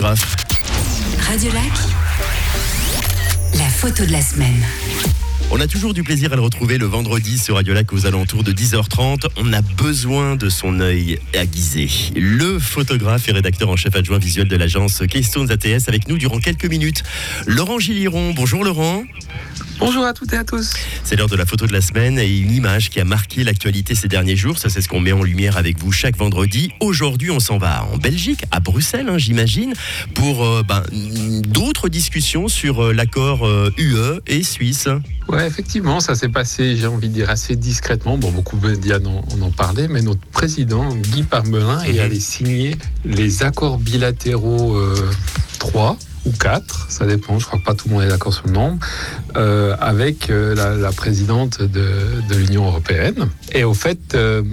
Radio Lac, la photo de la semaine. On a toujours du plaisir à le retrouver le vendredi sur Radio Lac aux alentours de 10h30. On a besoin de son œil aiguisé. Le photographe et rédacteur en chef adjoint visuel de l'agence Keystones ATS avec nous durant quelques minutes. Laurent Gilliron. Bonjour Laurent. Bonjour à toutes et à tous. C'est l'heure de la photo de la semaine et une image qui a marqué l'actualité ces derniers jours. Ça, c'est ce qu'on met en lumière avec vous chaque vendredi. Aujourd'hui, on s'en va en Belgique, à Bruxelles, j'imagine, pour d'autres discussions sur l'accord UE et Suisse. Ouais, effectivement, ça s'est passé, j'ai envie de dire, assez discrètement. Bon, beaucoup de médias en ont parlé, mais notre président, Guy Parmelin, est allé signer les accords bilatéraux 3 ou 4, ça dépend, je crois que pas tout le monde est d'accord sur le nombre, avec la présidente de l'Union européenne. Et au fait,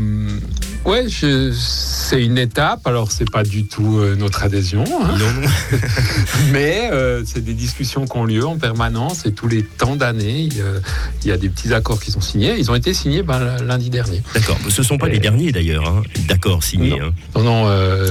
c'est une étape, alors c'est pas du tout notre adhésion, Non. mais c'est des discussions qui ont lieu en permanence et tous les temps d'année, il y a des petits accords qui sont signés. Ils ont été signés lundi dernier. D'accord, ce ne sont pas les derniers d'ailleurs, d'accords signés. Non,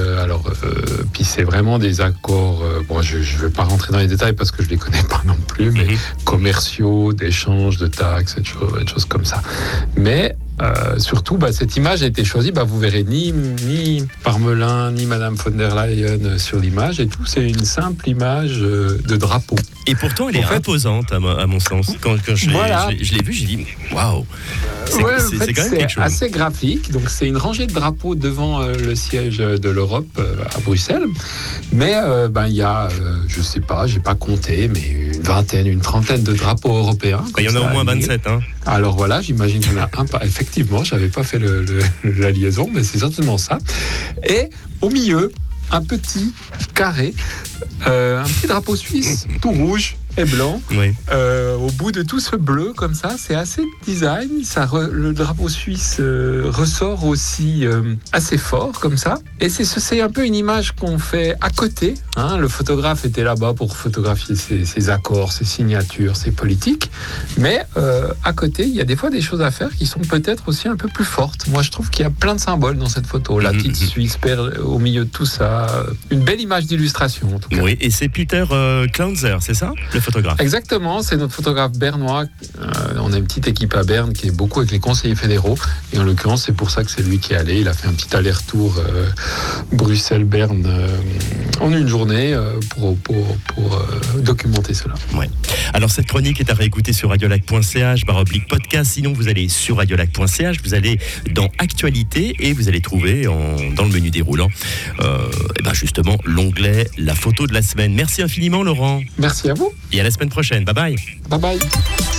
puis c'est vraiment des accords, je ne vais pas rentrer dans les détails parce que je ne les connais pas non plus, mais commerciaux, d'échanges, de taxes, des choses comme ça. Mais surtout, cette image a été choisie, vous verrez ni Parmelin, ni Madame von der Leyen sur l'image, et tout, c'est une simple image de drapeau. Et pourtant, elle est imposante, à mon sens. Quand je l'ai vue, j'ai dit, waouh, c'est quand même quelque chose. C'est assez graphique, donc c'est une rangée de drapeaux devant le siège de l'Europe à Bruxelles, mais il y a, je sais pas, j'ai pas compté, mais une trentaine de drapeaux européens. Il y en a au moins 27, Alors voilà, j'imagine qu'il y en a un par... Effectivement, je n'avais pas fait la liaison, mais c'est certainement ça. Et au milieu, un petit carré, un petit drapeau suisse, tout rouge et blanc. Oui. Au bout de tout ce bleu, comme ça, c'est assez design. Le drapeau suisse ressort aussi assez fort, comme ça. Et c'est un peu une image qu'on fait à côté. Le photographe était là-bas pour photographier ses accords, ses signatures, ses politiques. Mais à côté, il y a des fois des choses à faire qui sont peut-être aussi un peu plus fortes. Moi, je trouve qu'il y a plein de symboles dans cette photo. La petite Suisse au milieu de tout ça. Une belle image d'illustration, en tout cas. Oui, et c'est Peter Klaunzer, c'est ça, le photographe? Exactement, c'est notre photographe bernois. On a une petite équipe à Berne qui est beaucoup avec les conseillers fédéraux. Et en l'occurrence, c'est pour ça que c'est lui qui est allé. Il a fait un petit aller-retour Bruxelles-Berne en une journée pour documenter cela. Ouais. Alors cette chronique est à réécouter sur radiolac.ch/podcast. Sinon, vous allez sur radiolac.ch, vous allez dans Actualité et vous allez trouver dans le menu déroulant justement l'onglet La photo de la semaine. Merci infiniment Laurent. Merci à vous. Et à la semaine prochaine. Bye bye. Bye bye.